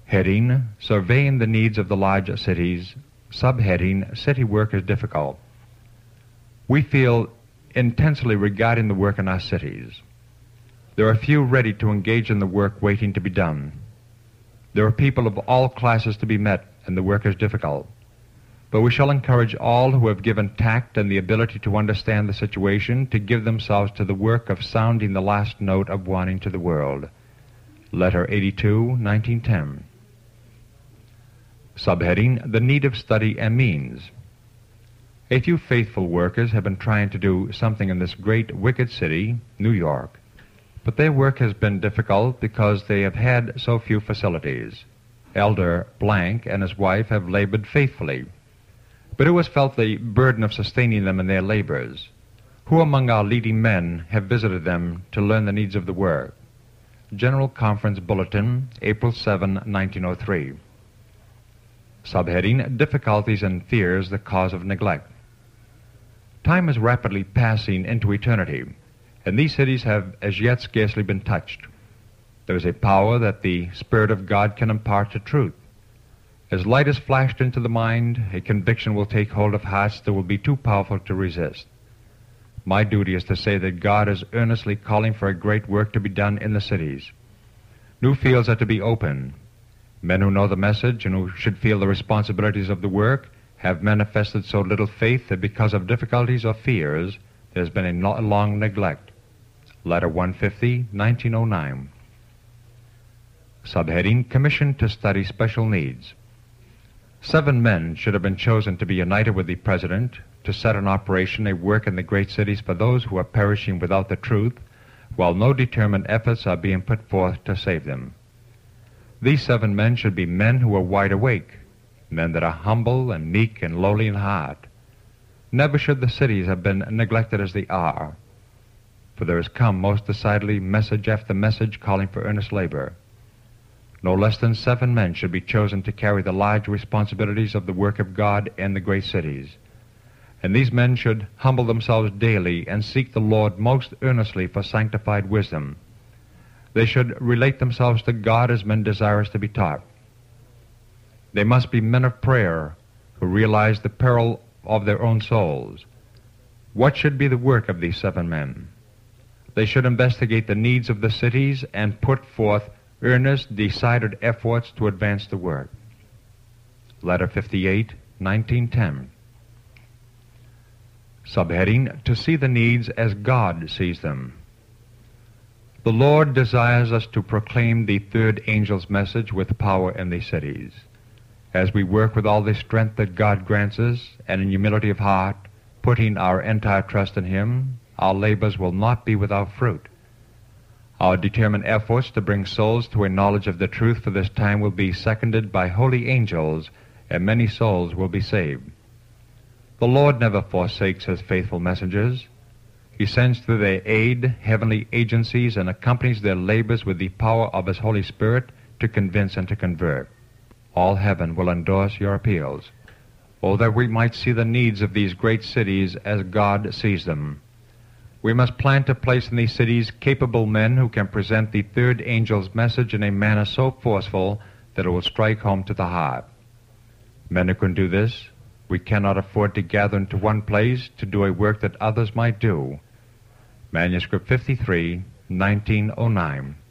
Heading, Surveying the Needs of the Large Cities. Subheading, City Work is Difficult. We feel intensely regarding the work in our cities. There are few ready to engage in the work waiting to be done. There are people of all classes to be met, and the work is difficult. But we shall encourage all who have given tact and the ability to understand the situation to give themselves to the work of sounding the last note of warning to the world. Letter 82, 1910. Subheading, The Need of Study and Means. A few faithful workers have been trying to do something in this great, wicked city, New York. But their work has been difficult because they have had so few facilities. Elder Blank and his wife have labored faithfully. But who has felt the burden of sustaining them in their labors? Who among our leading men have visited them to learn the needs of the work? General Conference Bulletin, April 7, 1903. Subheading, Difficulties and Fears the Cause of Neglect. Time is rapidly passing into eternity, and these cities have as yet scarcely been touched. There is a power that the Spirit of God can impart to truth. As light is flashed into the mind, a conviction will take hold of hearts that will be too powerful to resist. My duty is to say that God is earnestly calling for a great work to be done in the cities. New fields are to be opened. Men who know the message and who should feel the responsibilities of the work have manifested so little faith that because of difficulties or fears, there has been a long neglect. Letter 150, 1909. Subheading, Commission to Study Special Needs. 7 men should have been chosen to be united with the President to set in operation a work in the great cities for those who are perishing without the truth, while no determined efforts are being put forth to save them. These 7 men should be men who are wide awake, men that are humble and meek and lowly in heart. Never should the cities have been neglected as they are, for there has come most decidedly message after message calling for earnest labor. No less than 7 men should be chosen to carry the large responsibilities of the work of God in the great cities. And these men should humble themselves daily and seek the Lord most earnestly for sanctified wisdom. They should relate themselves to God as men desirous to be taught. They must be men of prayer who realize the peril of their own souls. What should be the work of these 7 men? They should investigate the needs of the cities and put forth earnest, decided efforts to advance the work. Letter 58, 1910. Subheading, To See the Needs as God Sees Them. The Lord desires us to proclaim the third angel's message with power in these cities. As we work with all the strength that God grants us, and in humility of heart, putting our entire trust in Him, our labors will not be without fruit. Our determined efforts to bring souls to a knowledge of the truth for this time will be seconded by holy angels, and many souls will be saved. The Lord never forsakes His faithful messengers. He sends to their aid heavenly agencies and accompanies their labors with the power of His Holy Spirit to convince and to convert. All heaven will endorse your appeals. Oh, that we might see the needs of these great cities as God sees them. We must plan to place in these cities capable men who can present the third angel's message in a manner so forceful that it will strike home to the heart. Men who can do this, we cannot afford to gather into one place to do a work that others might do. Manuscript 53, 1909.